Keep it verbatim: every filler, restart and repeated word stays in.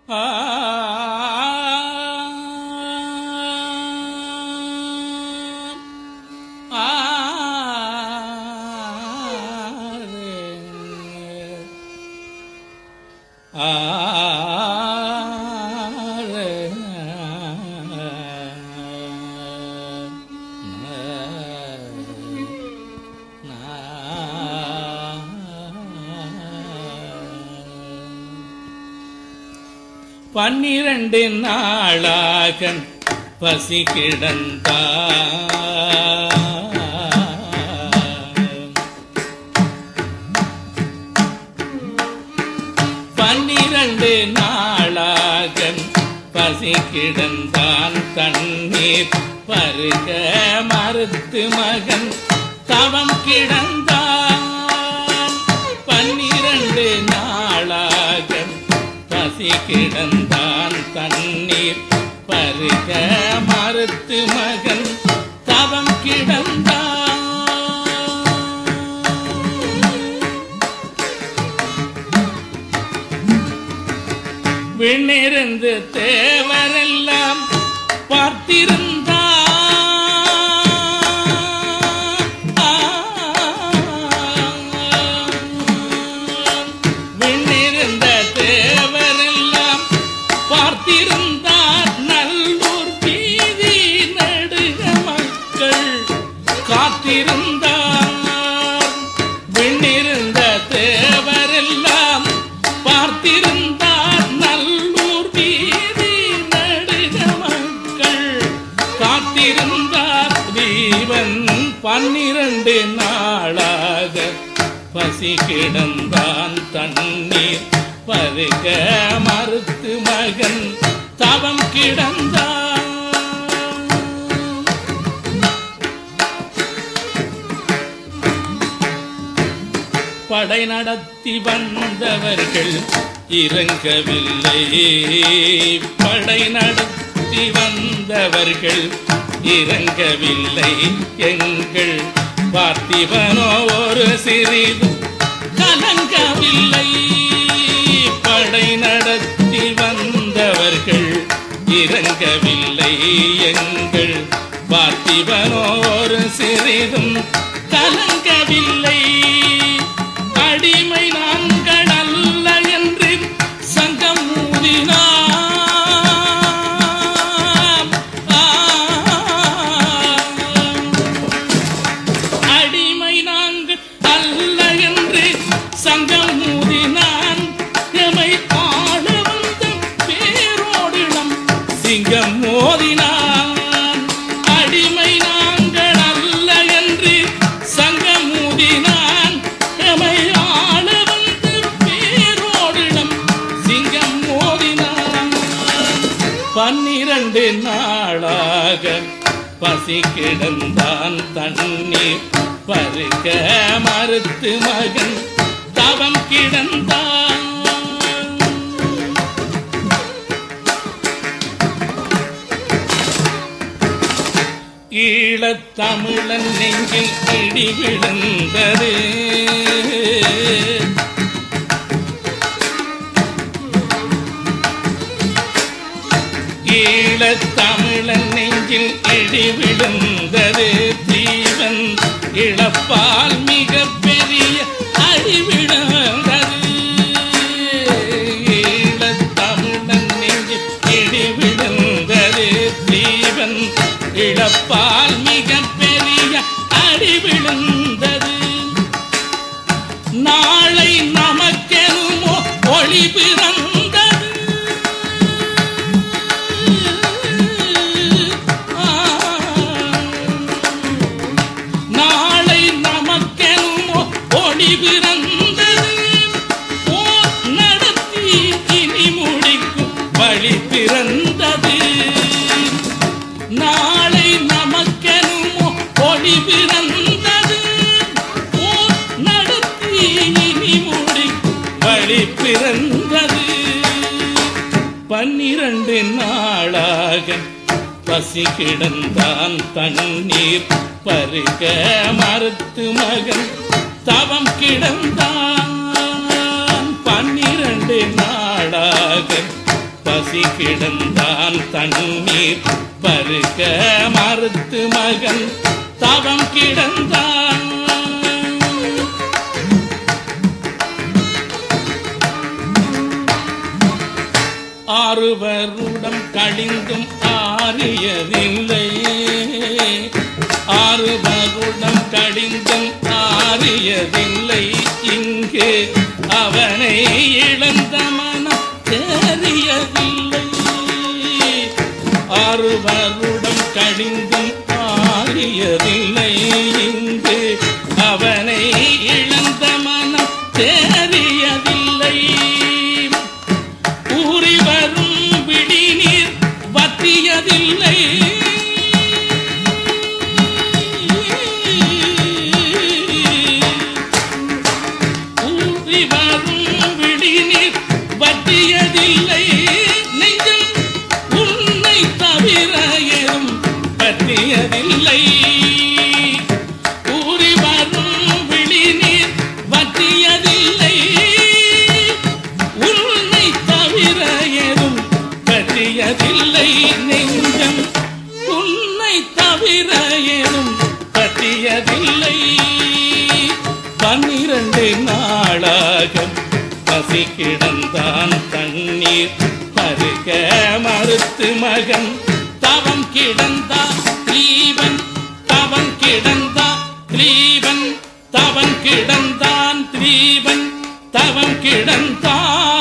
பன்னிரண்டு நாளாக பசி கிடந்தான், பன்னிரண்டு நாளாக பசி கிடந்தான். தண்ணீர் பருக மறுத்து மகன் தவம் கிடந்தான். பன்னிரண்டு நாளாக பசி கிடந்தான். தண்ணீர் பருக மறுத்து மகன் தவம் கிடந்தான். விண்ணிருந்து தேவரெல்லாம் பார்த்திருந்தான். விண்ணிருந்த தேவரெல்லாம் பார்த்திருந்தார். நல்லூர் வீதி நடுக மக்கள் காத்திருந்தார். விண்ணிருந்த தேவரெல்லாம் பார்த்திருந்தார். நல்லூர் வீதி நடுக மக்கள் காத்திருந்தார். தீவன் பன்னிரண்டு நாளாக பசி கிடந்தான். தண்ணீர் பருக மறுத்து மகன் தவம் கிடந்தான். படை நடத்தி வந்தவர்கள் இறங்கவில்லை. படை நடத்தி வந்தவர்கள் இறங்கவில்லை. எங்கள் பார்த்திபனோ ஒரு சிறிது கலங்கவில்லை. படை நடத்தி வந்தவர்கள் இறங்கவில்லை. எங்கள் பார்த்திபனோ ஒரு சிறிதும் கலங்கவில்லை. அடிமை நாங்கள் அல்ல என்று சங்கம் ஊதினார். அடிமை நாங்கள் அல்ல என்று சங்கம் ஊதினான். எமை ஆள வந்த பேரோடிடம் சிங்கம் மோதினான். அடிமை நாங்கள் அல்ல என்று சங்கம் ஊதினான். எமை ஆள வந்த பேரோடிடம் சிங்கம் மோதினான். பன்னிரண்டு நாளாக பசி கிடந்தான். தண்ணீர் பருக மறுத்து மகன் தவம் கிடந்தான். ஈழத்தமிழன் நெஞ்சில் இடி விழுந்தது. ஈழத்தமிழன் நெஞ்சில் இடி விழுந்தது. தீவன் இழப்பால் மிக பெரிய அடி விழுந்தது. ஈழத்தமிழன் நெஞ்சில் இடி விழுந்தது. தீவன் இழப்பால் மிக பெரிய அடி விழுந்தது. நாளை நமக்கெனுமோ ஒளி பிறந்தது. நாளை நமக்கெனுமோ ஒளி பிறந்தது. போர் நடத்தி இனி முடிக்கும் வழி பிறந்தது. நாளை நமக்கெனுமோ ஒளி பிறந்தது. போர் நடத்தி இனி முடிக்கும் வழி பிறந்தது. பன்னிரண்டு நாளாக பசி கிடந்தான். தண்ணீர் பருக மறுத்து மகன் தவம் கிடந்தான். பன்னிரண்டு நாளாக பசி கிடந்தான் தண்ணீர் பருக மறுத்து மகன் தவம் கிடந்தான். ஆறு வருடம் கழிந்தும் ஆறியதில்லை, ஆறு வருடம் கழிந்தும் ஆறியதில்லை. இங்கு அவனை இழந்த மனம் தெரியவில்லை. ஆறு வருடம் கழிந்தும் ஆறியதில்லை. இங்கு அவனை இழந்த மனம் தெரியவில்லை. ஊறி வரும் விழிநீர் வத்தியதில்லை. ஊறி வரும் விழிநீர் வத்தியதில்லை. நெஞ்சம் உன்னை தவிர எதும் பற்றியதில்லை. ஊறி வரும் விழிநீர் வத்தியதில்லை. உன்னை தவிர எதும் பற்றியதில்லை. நெஞ்சம் உன்னை தவிர எதும் பற்றியதில்லை. பன்னிரண்டு நாளாக பசி கிடந்தான் தண்ணீர் பருக மறுத்து மகன் தவம் கிடந்தான். திலீபன் தவம் கிடந்தான். திலீபன் தவம் கிடந்தான். திலீபன் தவம் கிடந்தான்.